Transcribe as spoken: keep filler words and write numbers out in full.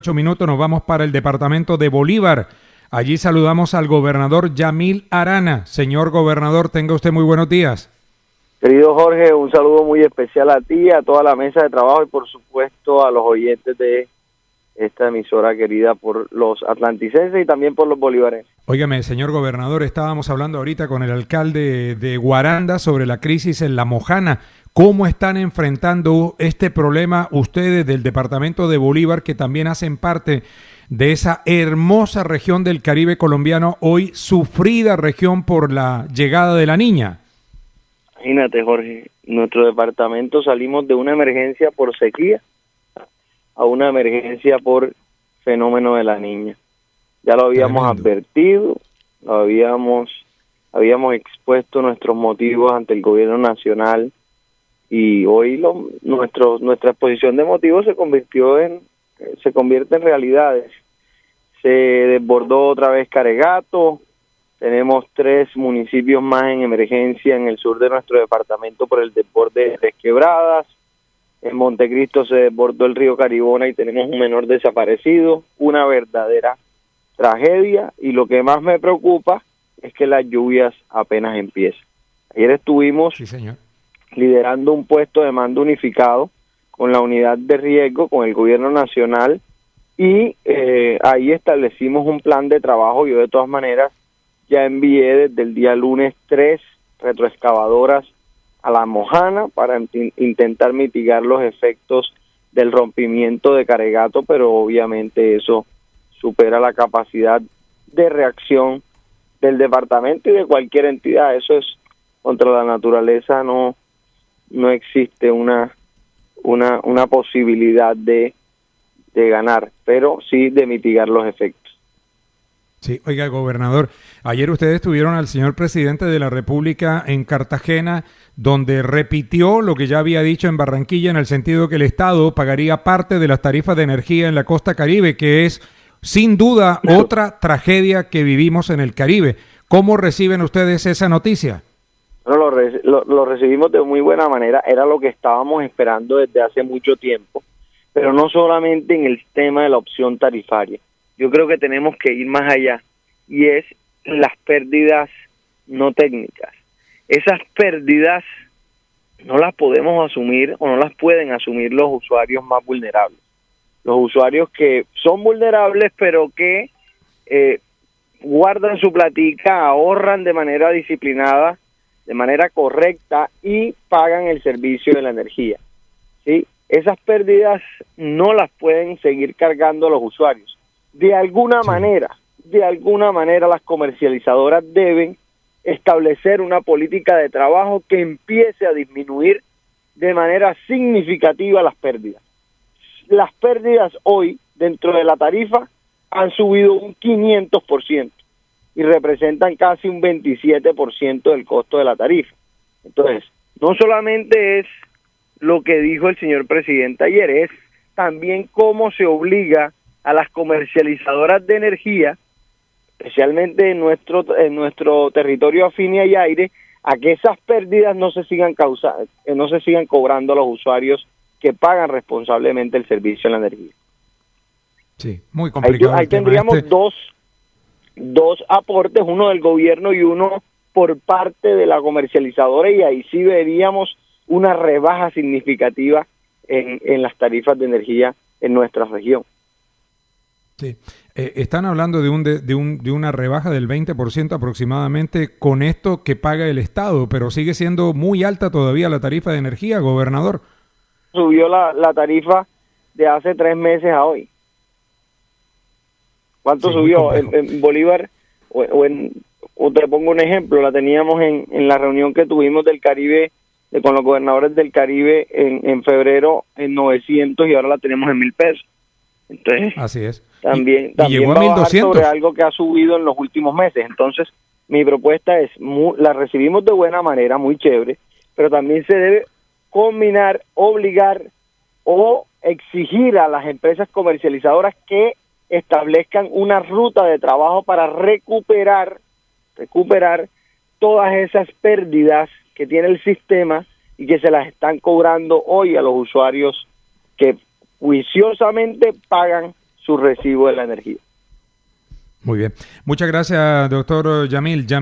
Ocho minutos nos vamos para el departamento de Bolívar. Allí saludamos al gobernador Yamil Arana. Señor gobernador, tenga usted muy buenos días. Querido Jorge, un saludo muy especial a ti, a toda la mesa de trabajo y por supuesto a los oyentes de esta emisora querida por los atlanticenses y también por los bolivarenses. Óigame, señor gobernador, estábamos hablando ahorita con el alcalde de Guaranda sobre la crisis en La Mojana. ¿Cómo están enfrentando este problema ustedes del departamento de Bolívar, que también hacen parte de esa hermosa región del Caribe colombiano, hoy sufrida región por la llegada de la Niña? Imagínate, Jorge, nuestro departamento salimos de una emergencia por sequía a una emergencia por fenómeno de la Niña. Ya lo habíamos Tremendo. advertido, lo habíamos, habíamos expuesto nuestros motivos ante el gobierno nacional y hoy lo, nuestro, nuestra exposición de motivos se convirtió en, se convierte en realidades. Se desbordó otra vez Caregato, tenemos tres municipios más en emergencia en el sur de nuestro departamento por el desborde de Tres Quebradas. En Montecristo se desbordó el río Caribona y tenemos un menor desaparecido, una verdadera tragedia, y lo que más me preocupa es que las lluvias apenas empiezan. Ayer estuvimos sí, señor. liderando un puesto de mando unificado con la unidad de riesgo, con el gobierno nacional, y eh, ahí establecimos un plan de trabajo. Yo de todas maneras ya envié desde el día lunes tres retroexcavadoras a La Mojana para int- intentar mitigar los efectos del rompimiento de Caregato, pero obviamente eso supera la capacidad de reacción del departamento y de cualquier entidad. Eso es contra la naturaleza, no no existe una una una posibilidad de de ganar, pero sí de mitigar los efectos. Sí, oiga, gobernador, ayer ustedes tuvieron al señor presidente de la República en Cartagena, donde repitió lo que ya había dicho en Barranquilla, en el sentido que el Estado pagaría parte de las tarifas de energía en la costa Caribe, que es sin duda otra tragedia que vivimos en el Caribe. ¿Cómo reciben ustedes esa noticia? Bueno, lo, re- lo, lo recibimos de muy buena manera, era lo que estábamos esperando desde hace mucho tiempo, pero no solamente en el tema de la opción tarifaria. Yo creo que tenemos que ir más allá, y es las pérdidas no técnicas. Esas pérdidas no las podemos asumir o no las pueden asumir los usuarios más vulnerables. Los usuarios que son vulnerables pero que eh, guardan su platica, ahorran de manera disciplinada, de manera correcta y pagan el servicio de la energía, ¿sí? Esas pérdidas no las pueden seguir cargando los usuarios. De alguna sí. manera, de alguna manera las comercializadoras deben establecer una política de trabajo que empiece a disminuir de manera significativa las pérdidas. Las pérdidas hoy dentro de la tarifa han subido un quinientos por ciento y representan casi un veintisiete por ciento del costo de la tarifa. Entonces, no solamente es lo que dijo el señor presidente ayer, es también cómo se obliga a las comercializadoras de energía, especialmente en nuestro en nuestro territorio Afinia y Aire, a que esas pérdidas no se sigan causando, no se sigan cobrando a los usuarios que pagan responsablemente el servicio de la energía. Sí, muy complicado. Ahí, ahí tendríamos este. dos dos aportes, uno del gobierno y uno por parte de la comercializadora, y ahí sí veríamos una rebaja significativa en, en las tarifas de energía en nuestra región. Sí, eh, están hablando de un de, de un de una rebaja del veinte por ciento aproximadamente con esto que paga el Estado, pero sigue siendo muy alta todavía la tarifa de energía, gobernador. Subió la, la tarifa de hace tres meses a hoy. ¿Cuánto sí, subió? En, en Bolívar, o, o, en, o te pongo un ejemplo, la teníamos en, en la reunión que tuvimos del Caribe, de, con los gobernadores del Caribe en, en febrero en novecientos y ahora la tenemos en mil pesos. Entonces, así es. También, y, también y llegó va a a bajar sobre mil algo que ha subido en los últimos meses. Entonces, mi propuesta es, muy, la recibimos de buena manera, muy chévere, pero también se debe combinar, obligar o exigir a las empresas comercializadoras que establezcan una ruta de trabajo para recuperar, recuperar todas esas pérdidas que tiene el sistema y que se las están cobrando hoy a los usuarios que juiciosamente pagan su recibo de la energía. Muy bien. Muchas gracias, doctor Yamil.